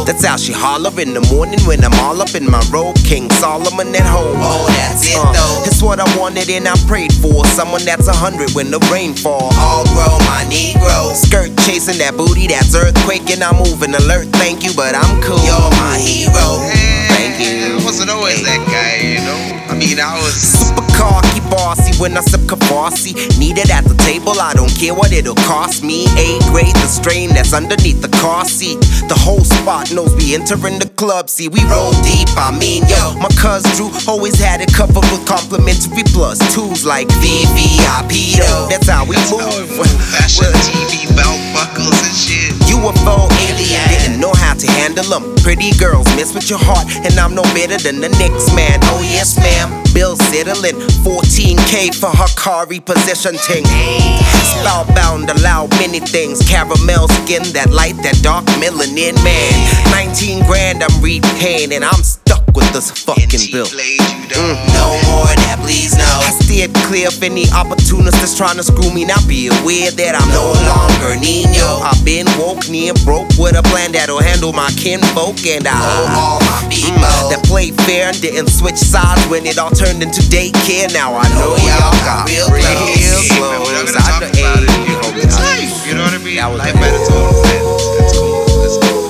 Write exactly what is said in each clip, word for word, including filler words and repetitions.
That's how she holler in the morning when I'm all up in my robe. King Solomon at home. Oh, that's it uh, though. It's what I wanted and I prayed for. Someone that's a hundred when the rain fall. All grow, my Negro. Skirt chasing that booty, that's earthquake and I'm moving alert. Thank you, but I'm cool. You're my hero. Thank you. I wasn't always that guy, you know. I mean, I was super cocky, bossy when I sip Kavasi. Needed at the table, I don't care what it'll cost me. A grade, the strain that's underneath the car seat. The whole spot knows we entering the club. See, we roll deep, I mean, yo. My cuz Drew always had it covered with complimentary plus twos like V V I P though. That's how we that's move. how we move. Fashion T V belt buckles and shit. U F O alien, didn't know how to handle them. Pretty girls mess with your heart, and I'm no better than the next man. Oh yes, ma'am. Bill settling fourteen K for her car repossession ting. Spellbound, allow many things. Caramel skin, that light, that dark melanin man. Nineteen grand I'm repaying, and I'm stuck with this fucking bill. Mm. No more of that, please no. I steered clear of any opportunist that's trying to screw me. Now be aware that I'm no longer Nino. I've been woke, near broke with a plan that'll handle my kinfolk, and I oh, all my people mm, that played fair and didn't switch sides when it all turned into daycare. Now I know oh, y'all got real real close. Yeah, man, we're not gonna talk about it. You know, it's life. You know what I mean? That was Life cool. at its own event. That's cool. That's cool.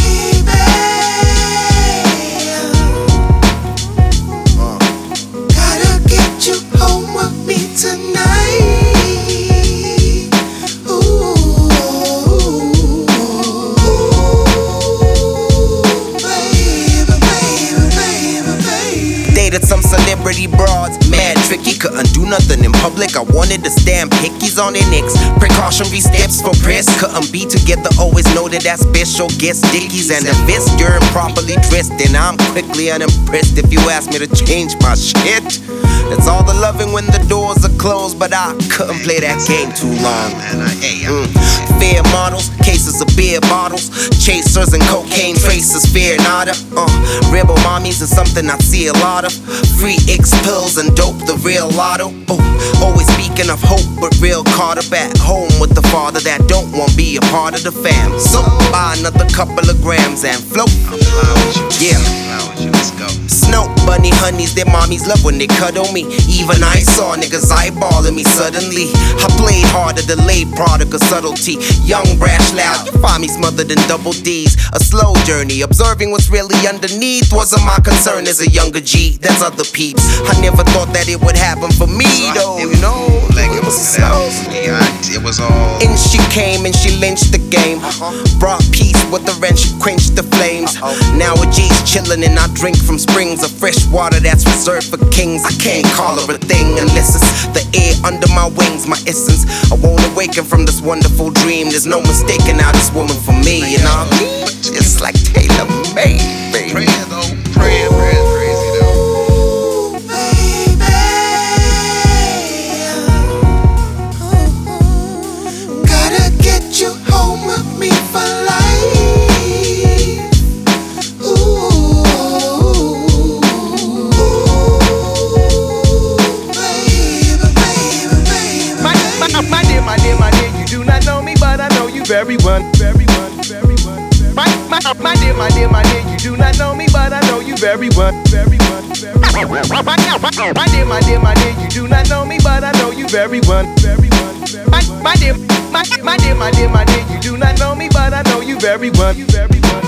Gotta get you home with me tonight. Ooh, baby, baby, baby, baby. Dated some celebrity broads, mad tricky, couldn't do nothing in public. I wanted to stamp hickeys on their necks. Precautionary steps for press, couldn't be together. Always know that that special guest dickies and the vest. You're improperly dressed, and I'm quickly unimpressed if you ask me to change my shit. That's all the loving when the doors are closed, but I couldn't play that game too long. Man, I, hey, I, Mm. Fair models, cases of beer bottles, chasers and cocaine traces, fear nada. Uh, rebel mommies is something I see a lot of. Free X pills and dope, the real lotto. Oh, always speaking of hope, but real caught up at home with the father that don't want be a part of the fam. So buy another couple of grams and float. I'm fly with you. Yeah. I'm fly with you. Let's go. Snow bunny honeys, their mommies love when they cuddle me. Even I saw niggas eyeballing me suddenly. I played harder, delayed product of subtlety. Young, brash, loud, you find me smothered in double D's. A slow journey, observing what's really underneath wasn't my concern as a younger G. That's other peeps. I never thought that it would happen for me though, you know. Like it was so. Yeah, it was all. And she came and she lynched the game. Brought peace with the wrench, quenched the flames. Now a G's chillin' and I drink from springs of fresh water that's reserved for kings. I can't call her a thing unless it's the air under my wings, my essence. I won't awaken from this wonderful dream. There's no mistaking how this woman for me, you know what I mean? Just like Taylor made, baby. Prayer though, prayer, prayer, crazy though. Gotta get you home with me for life. Ooh, baby, baby, baby. My, my, my dear, my dear, my dear, you do not know me, but I know you very well, very well, very well. My, my, my dear, my dear, my dear, you do not know me, but I know you very well, very well, very well. My, my, my dear, my dear, my dear, you do not know me, but I know you very well, very well, very well. My, my dear, my, my dear, my dear, my dear, you do not know me, but I know you very well, you very well.